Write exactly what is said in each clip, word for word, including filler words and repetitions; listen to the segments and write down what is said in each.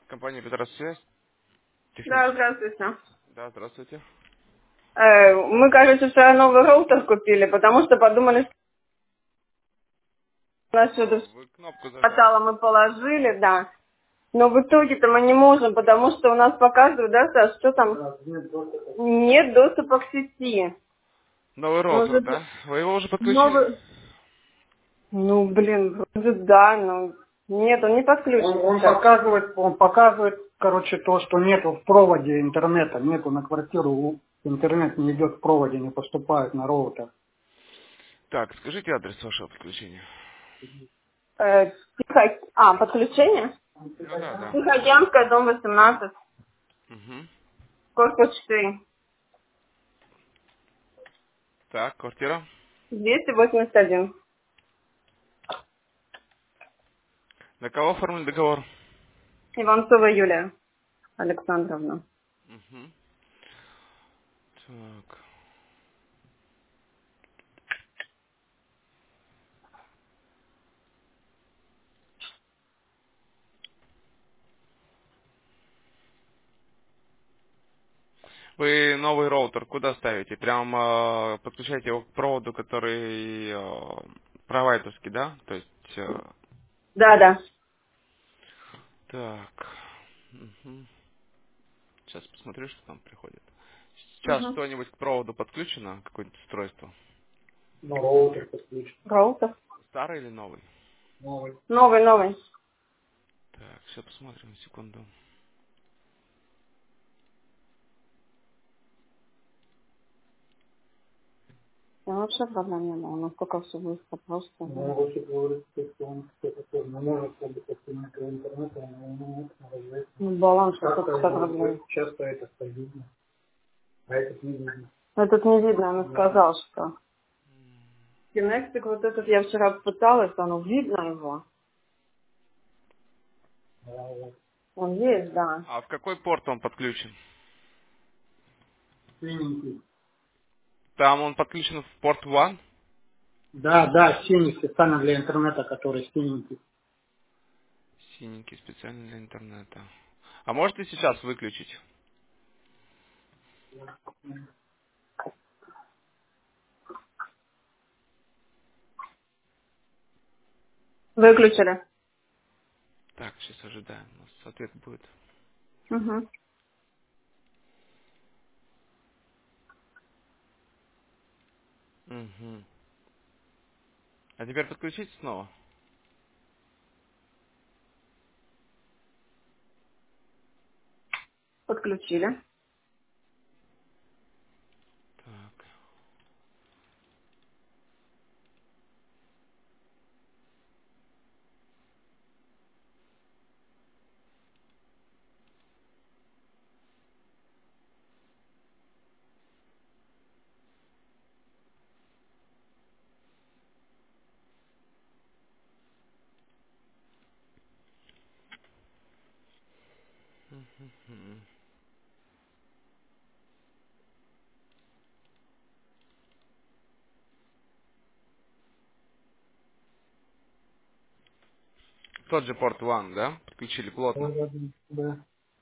Компания Петросвязь. Да, Технический. здравствуйте. Да, здравствуйте. Э, Мы, кажется, вчера новый роутер купили, потому что подумали, что у нас что-то О, вы кнопку зажали. хватало, мы положили, да. Но в итоге-то мы не можем, потому что у нас показывают, да, Саш, что там? Нет доступа к сети. Новый роутер, Может, да? Вы его уже подключили? новый... Ну, блин, вроде да, но... Нет, он не Он, он подключится. показывает, он показывает, короче, то, что нету в проводе интернета, нету на квартиру, у- интернет не идет в проводе, не поступает на роутер. Так, скажите адрес вашего подключения. Э, Тихо... А, подключение? Ну да, да. Тихоокеанская, дом восемнадцать, Угу. корпус четыре, Так, квартира. двести восемьдесят один. На кого оформили договор? Иванцова Юлия Александровна. Угу. Так. Вы новый роутер куда ставите? Прям э, подключаете его к проводу, который э, провайдерский, да? То есть... э, Да, да. так. Угу. Сейчас посмотрю, что там приходит. Сейчас Угу. что-нибудь к проводу подключено? Какое-нибудь устройство? Ну, роутер подключен. Роутер. Старый или новый? Новый. Новый, новый. Так, сейчас посмотрим, секунду. Я вообще проблем не было. Насколько все быстро просто. Ну, Да. вообще говорит, что он что-то тоже не может как бы подключить интернета, но ему нужно развить. Ну, баланс вот Как-то тут сто его проблем. часто это видно, а этот не видно. Этот не видно, он Да. сказал, что. Кинектик вот этот я вчера пыталась, оно видно его. Да, вот. Он есть, да. А в какой порт он подключен? Синенький. Там он подключен в порт один. Да, да, синий специально для интернета, который синенький. Синенький специально для интернета. А можете сейчас выключить? Выключили. Так, сейчас ожидаем. У нас ответ будет. Угу. Угу. А теперь подключите снова. Подключили. Так. Мгм. Тот же порт один, да? Подключили Да, плотно. да, да.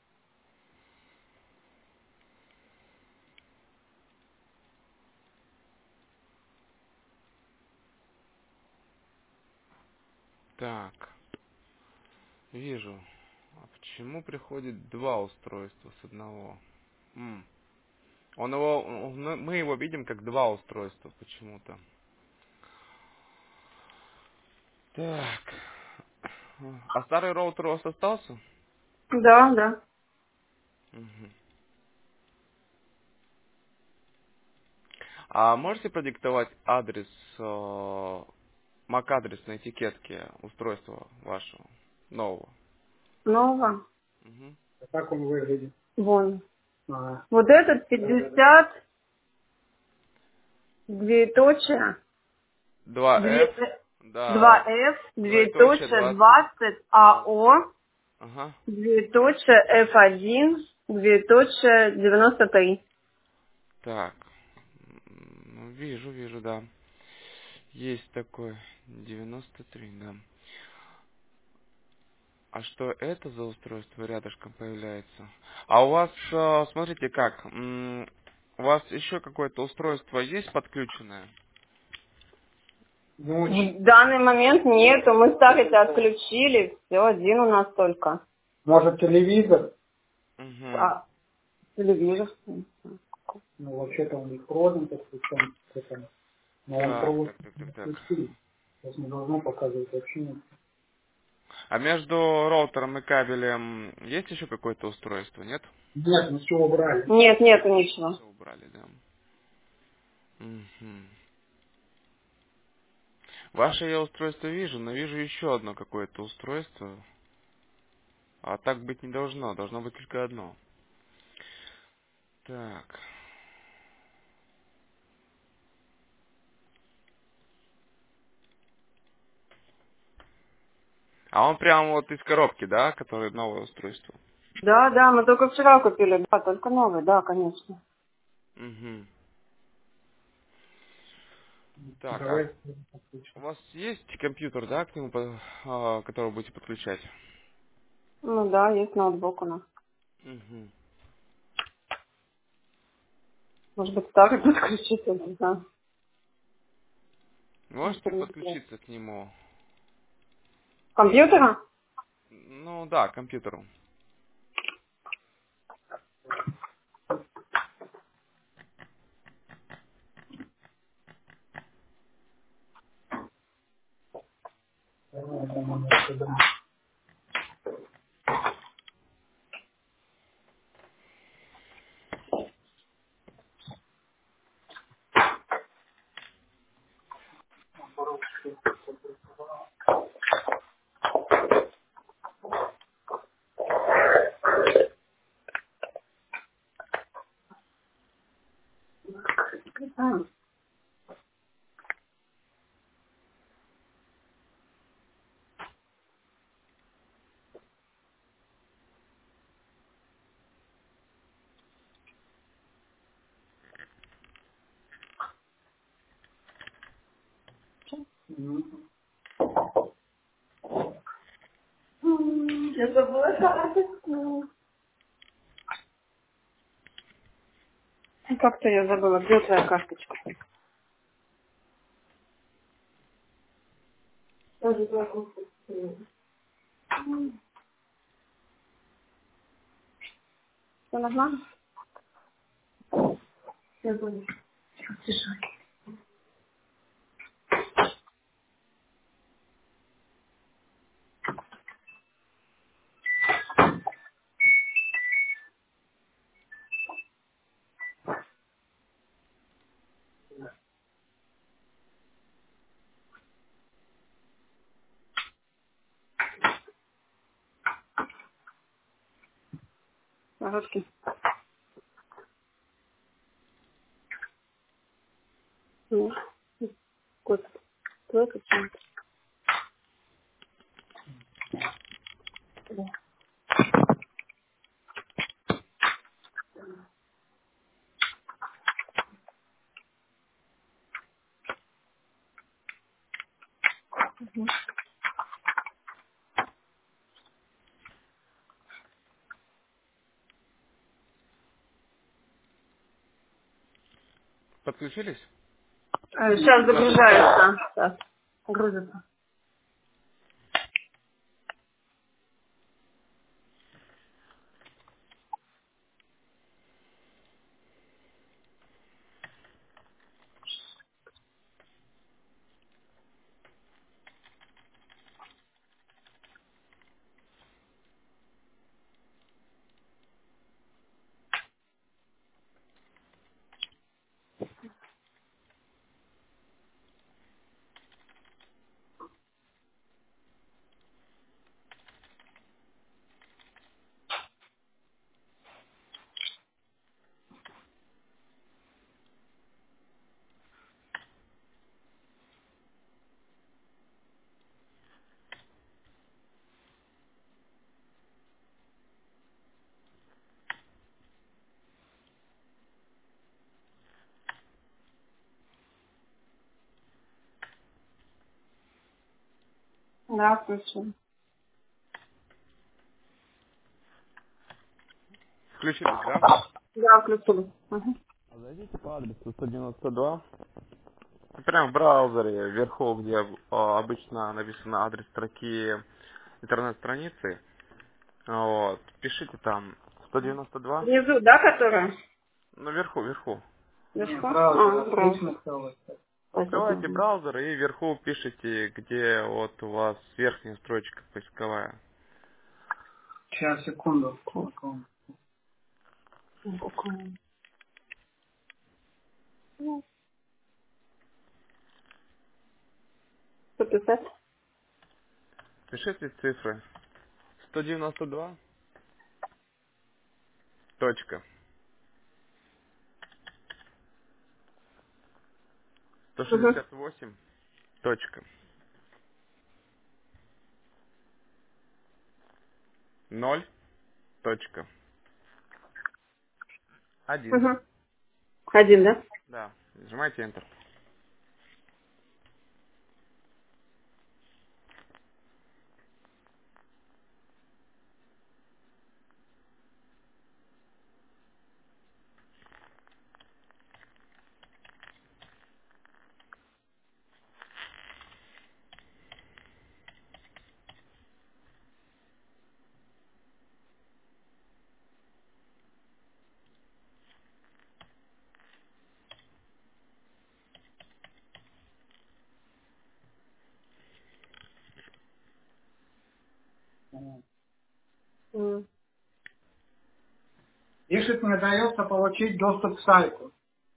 Так. Вижу. А почему приходит два устройства с одного? М. Он его, он- мы его видим как два устройства почему-то. Так. А старый роутер у вас остался? Да, да. Мгм. А можете продиктовать адрес, э, MAC-адрес на этикетке устройства вашего нового? Нового. Мгм. А как он выглядит? Вон. А, Вот этот пятьдесят, двоеточие, два эф, две- два да, эф, двоеточие двоеточие, двадцать, двадцать, да. АО, Ага. двоеточие, эф один, двоеточие, девяносто три. Так. М, Ну, вижу, вижу, да. Есть такой. девяносто три, да. А что это за устройство рядышком появляется? А у вас, э, смотрите как, м, у вас еще какое-то устройство есть подключенное? Ну, В данный момент нету, мы старый-то отключили, все, один у нас только. может, телевизор? Угу. А, телевизор. Ну, вообще-то у них проводом подключен к этому. Но он Так, провод так, так, так, так. включили. Сейчас не должно показывать вообще нет. А между роутером и кабелем есть еще какое-то устройство, нет? Нет, мы все убрали. Нет, нету ничего. Все убрали, да. Мгм. Ваше я устройство вижу, но вижу еще одно какое-то устройство. А так быть не должно, должно быть только одно. Так. А он прям вот из коробки, да, который новое устройство? Да, да, мы только вчера купили, да, только новый, да, конечно. Угу. Так, а Давай у подключим. вас есть компьютер, да, к нему, по- а, который будете подключать? Ну да, есть ноутбук у нас. Угу. Может быть, старый подключить, я не знаю. Можете подключиться к нему? Компьютера? Ну да, к компьютеру. А, Мгм. м, я забыла карточку. Как-то я забыла, где твоя карточка? Тоже забыла. М, Что нормально? Я забыла. Тише. Короткий. Ну, кот. Твой почему-то. Да. Подключились? А, сейчас загружается. Сейчас. Грузится. Да, включу. Включились, да? Да, включили. Угу. Зайдите по адресу сто девяносто два. Прям в браузере, вверху, где а, обычно написано адрес строки интернет-страницы. Вот. Пишите там сто девяносто два. Внизу, да, которая? Ну, вверху, вверху. Не, Вверху? браузер А, отлично браузер. стало. Открывайте Спасибо. браузер и вверху пишите, где вот у вас верхняя строчка поисковая. Сейчас, секунду. Что писать? Пишите цифры. сто девяносто два. Точка. сто Угу. шестьдесят восемь. Точка. Ноль. Точка. Один. Угу. Один, да? Да. Нажимайте Enter. М. Пишет, не дается получить доступ к сайту.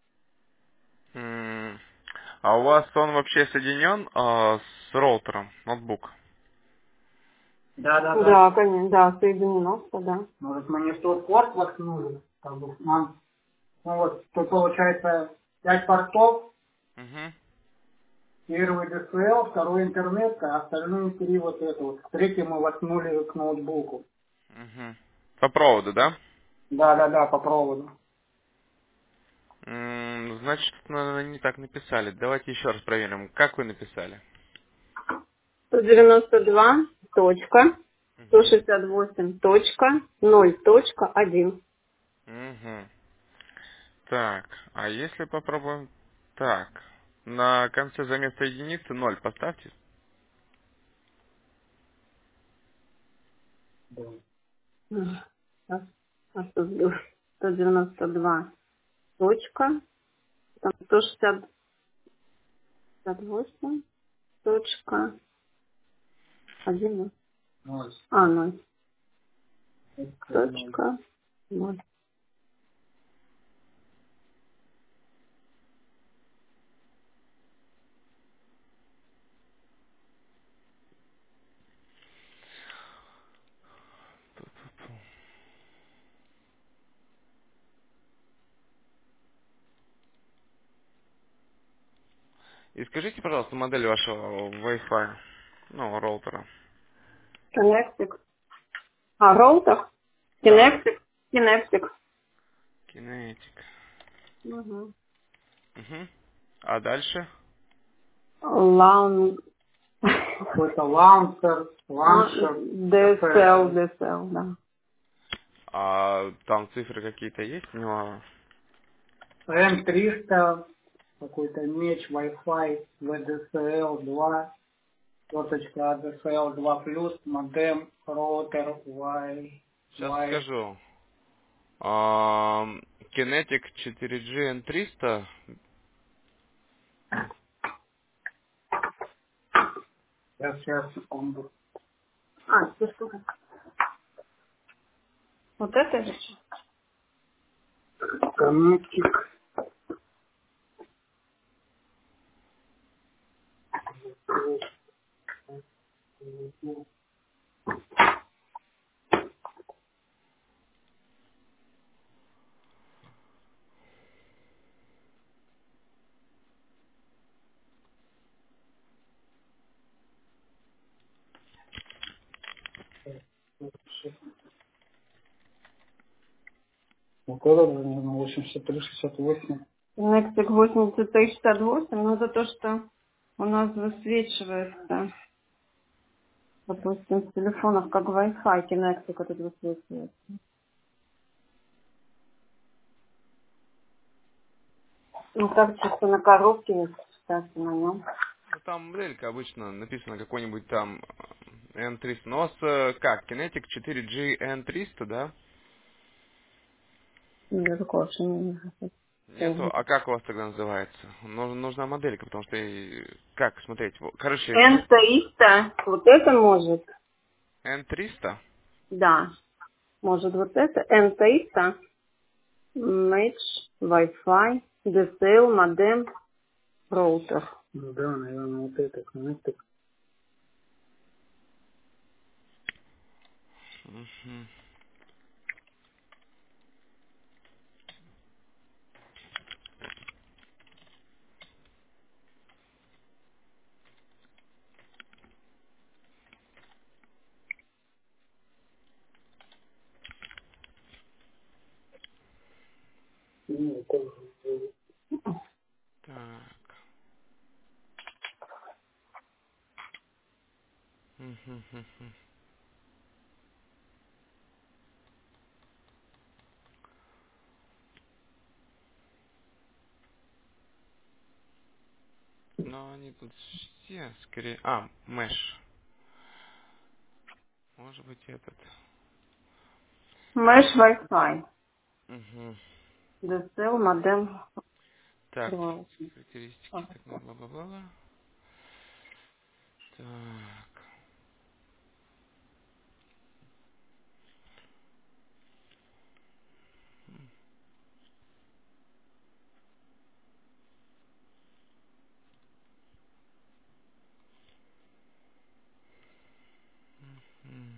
М, А у вас он вообще соединен а, с роутером, ноутбук? Да, да, да. Да, конечно, да, соединено, что да. Может, мы не в тот порт воткнули? Как бы, нам, ну вот, тут получается пять портов. Угу. Первый ди эс эл, второй интернет, а остальные три вот это вот. Третий мы воткнули к ноутбуку. Угу. По проводу, да? Да, да, да, по проводу. М, Значит, наверное, не так написали. Давайте еще раз проверим. Как вы написали? сто девяносто два точка сто Угу. шестьдесят восемь точка ноль точка один. Угу. Так, а если попробуем так? На конце за место единицы ноль поставьте. Да. М. Сейчас. А что было? сто девяносто два точка, там сто шестьдесят восемь точка один. Ноль. А, ноль. Это ноль. Точка ноль. И скажите, пожалуйста, модель вашего Wi-Fi, ну, роутера. Кинектик. А, роутер? Да. Кинектик. Кинектик. Кинетик. Угу. Угу. А дальше? Лаун. Какой-то лаунчер, лаунчер, ди эс эл, ди эс эл, да. А там цифры какие-то есть у него? эм триста, какой-то меч, Wi-Fi, ви ди эс эл два, соточка эй ди эс эл два плюс, модем, роутер, Wi, Сейчас Wi. скажу. Ам, Kinetic четыре джи эн триста. Сейчас, сейчас, секунду. А, что штука? Вот это же? Коннектик. Вот это, наверное, восемьдесят три шестьдесят восемь. Кинектик восемьдесят три шестьдесят восемь, но это то, что у нас высвечивается. Допустим, с телефонов как Wi-Fi Кинектик этот высвечивается. Ну, так что на коробке есть, кстати, на нем. Ну, там моделька обычно написано какой-нибудь там эн триста. Но у вас э, как? Kinetic четыре джи эн триста, да? Я такого вообще не Нету. помню. А как у вас тогда называется? Нужна, нужна моделька, потому что... э, Как смотреть? Во- Короче, эн триста, вот это может, эн триста. да, может вот это, эн триста, Match, Wi-Fi, ди эс эл, модем, роутер. Ну да, наверное, вот это, Connected. Мгм. Ну, тоже. Так. Мгм, мгм. Но они тут все скорее... А, Mesh. Может быть этот. Mesh, Wi-Fi, Угу. ди эс эл, модем, Так, открывается. характеристики, так, бла-бла-бла-бла. Так. М.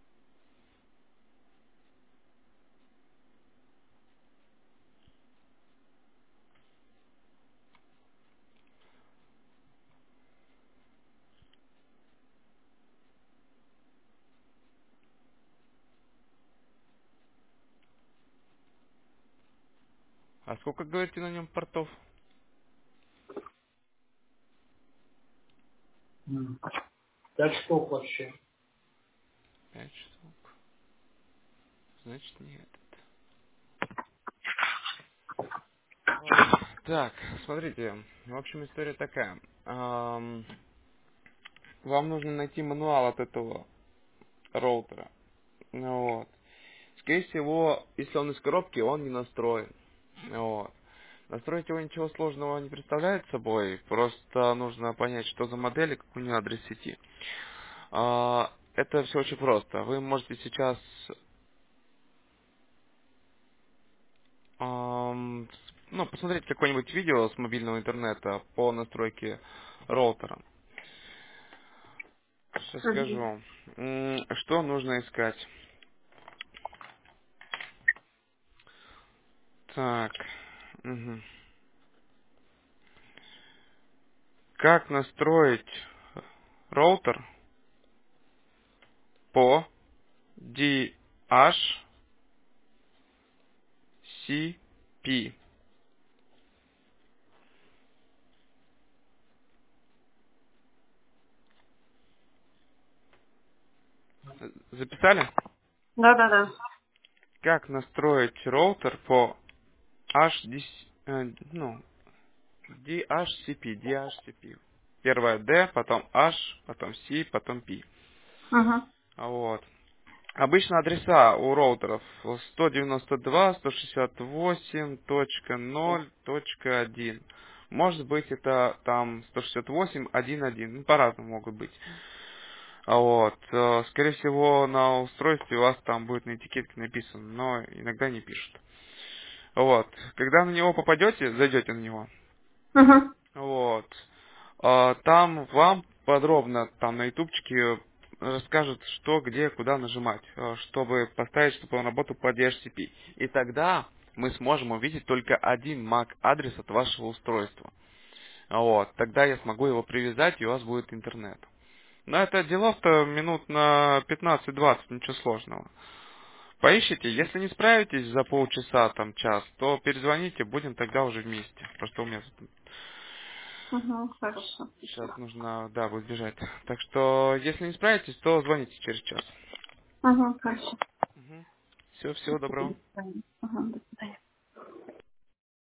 А сколько, говорите, на нем портов? М. Пять штук вообще. Пять штук. Значит, не этот. Ой. Так, смотрите. В общем, история такая. Ам, Вам нужно найти мануал от этого роутера. Ну вот. Скорее всего, если он из коробки, он не настроен. Вот. Настроить его ничего сложного не представляет собой. Просто нужно понять, что за модель и какой у нее адрес сети. А, Это все очень просто. Вы можете сейчас ам, с- ну, посмотреть какое-нибудь видео с мобильного интернета по настройке роутера. Сейчас Мгм. скажу. М, Что нужно искать? Так. Мгм. Как настроить роутер по ди эйч си пи? Записали? Да-да-да. Как настроить роутер по эйч ди, э, ну, ди эйч си пи, ди эйч си пи. Первое D, потом H, потом C, потом P. Угу. Вот. Обычно адреса у роутеров сто девяносто два, сто шестьдесят восемь точка ноль точка один. Может быть, это там сто шестьдесят восемь точка один точка один. Ну, по-разному могут быть. А Вот. э, Скорее всего, на устройстве у вас там будет на этикетке написано, но иногда не пишут. Вот. Когда на него попадете, зайдете на него, Угу. вот, а, там вам подробно там на ютубчике расскажут, что, где, куда нажимать, э, чтобы поставить, чтобы он работал по ди эйч си пи. И тогда мы сможем увидеть только один мак-адрес от вашего устройства. Вот. Тогда я смогу его привязать, и у вас будет интернет. Но это делов-то минут на пятнадцать-двадцать, ничего сложного. Поищите, если не справитесь за полчаса, там, час, то перезвоните, будем тогда уже вместе. Просто у меня тут Угу. Хорошо. сейчас нужно, да, будет бежать. Так что, если не справитесь, то звоните через час. Угу. Хорошо. Угу. Все, всего доброго. Ага, до свидания.